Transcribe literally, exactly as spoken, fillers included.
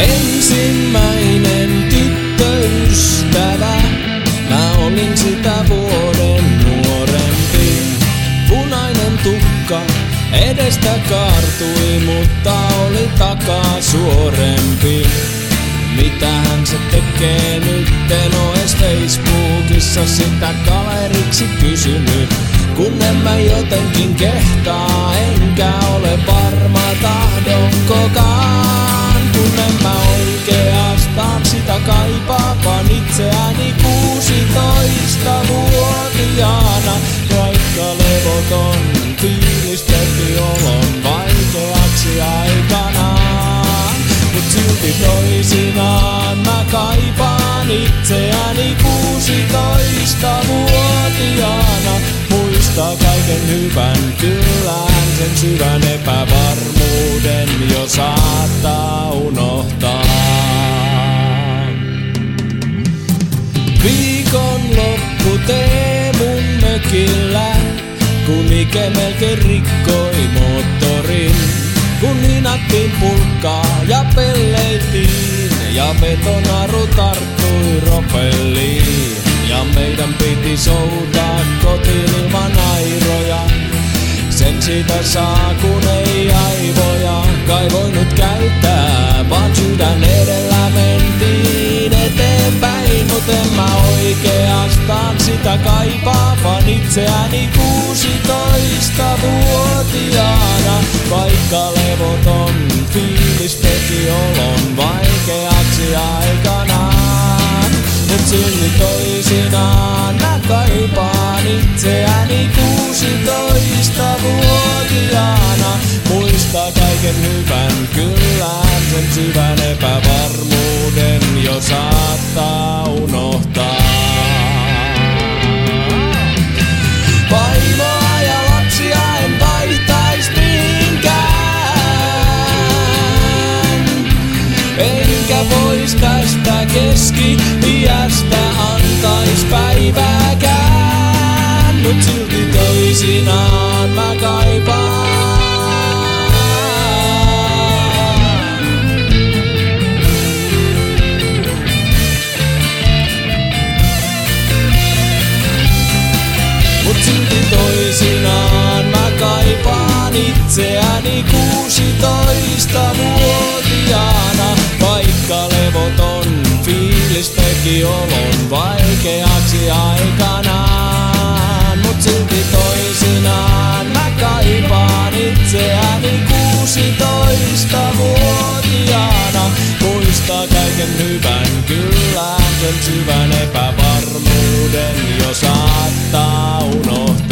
Ensimmäinen tyttöystävä, mä olin sitä vuoden nuorempi. Punainen tukka edestä kaartui, mutta oli takaa suorempi. Mitähän se tekee nyt, en oo ees Facebookissa sitä kaveriksi kysynyt. Kun en mä jotenkin kehtaa, enkä ole varma tahdonkokaan. Kun en mä oikeastaan sitä kaipaa, vaan itseäni kuusitoistavuotiaana. Vaikka levoton fiilis teki olon vaikeaksi aikanaan. Mut silti toisinaan mä kaipaan itseäni kuusitoistavuotiaana. Muista kaiken hyvän, kyllähän sen syvän epävarmuuden jo saattaa unohtaa. Viikonloppu Teemun mökillä, kun Ike melkein rikkoi moottorin. Kun hinattiin pulkkaa ja pelleitiin ja betonaru tarttui ropelliin. Ja meidän piti soutaa kotiin ilman airoja. Sen siitä saa kun ei aivoja kai voinut käyttää, vaan sydän edellä mentiin eteenpäin. Mut en mä oikeastaan sitä kaipaa, vaan itseäni kuusitoistavuotiaana. Vaikka levoton fiilis teki olon vaikeaksi aikanaan. Mut silti toisinaan mä kaipaan itseäni kuusitoistavuotiaana. Muista kaiken hyvän, kyllähän sen syvän epävarmuuden jo saattaa unohtaa. Vaimoa ja lapsia en vaihtais mihinkään, enkä vois tästä keski-iästä antais päivääkään. Mut silti toisinaan mä kaipaan. Mut silti toisinaan mä kaipaan itseäni kuusitoistavuotiaana. Vaikka levoton fiilis teki olon vaikeaksi aikanaan. Mut silti toisinaan mä kaipaan itseäni kuusitoistavuotiaana. Muista kaiken hyvän, kyllähän sen syvän epävarmuuden jo saattaa unohtaa.